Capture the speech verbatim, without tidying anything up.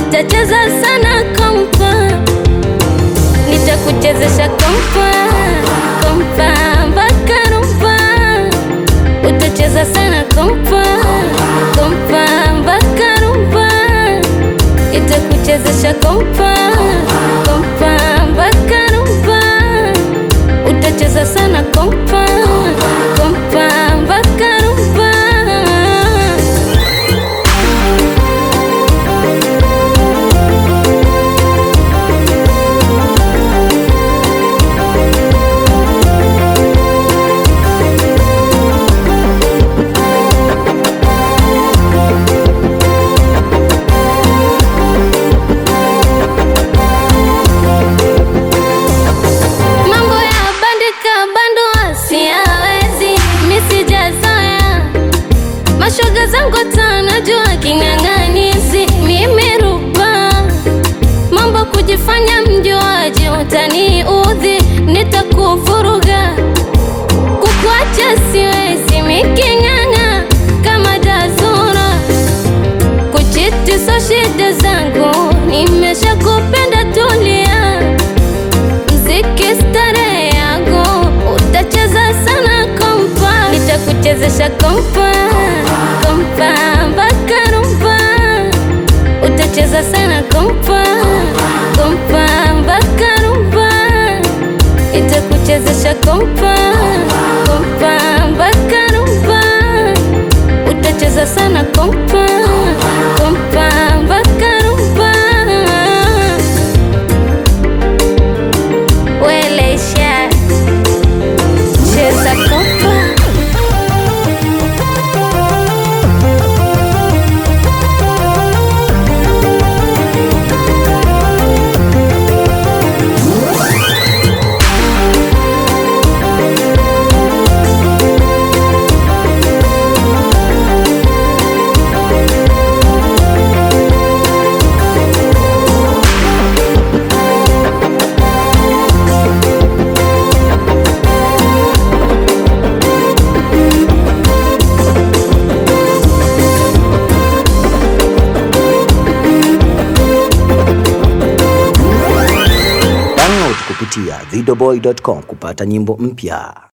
utacheza sana kompa, nitakuchezesha kompa, kompa mpaka rumba. Utacheza sana kompa, kompa mpaka rumba. Nitakuchezesha kompa, kompa mpaka rumba. Utacheza sana kompa, kompa mpaka rumba. Mashoga zangu tanajua king'ang'anizi, nimerupa mambo kujifanya mjuaji, utaniudhi nitakuvuruga. Kukuacha siwezi miking'ang'a kama dazura, kuchiti so shida zangu, nimesha kupenda tulia. Mziki starehe yangu, utacheza sana kompa, nitakuchezesha kompa, kompa mpaka rumba. Utacheza sana kompa, kompa mpaka rumba. Nitakuchezesha kompa, kompa mpaka rumba. Utacheza sana kompa, kompa mpaka rumba. Welesha cheza kompa. kupitia videoboy dot com kupata nyimbo mpya.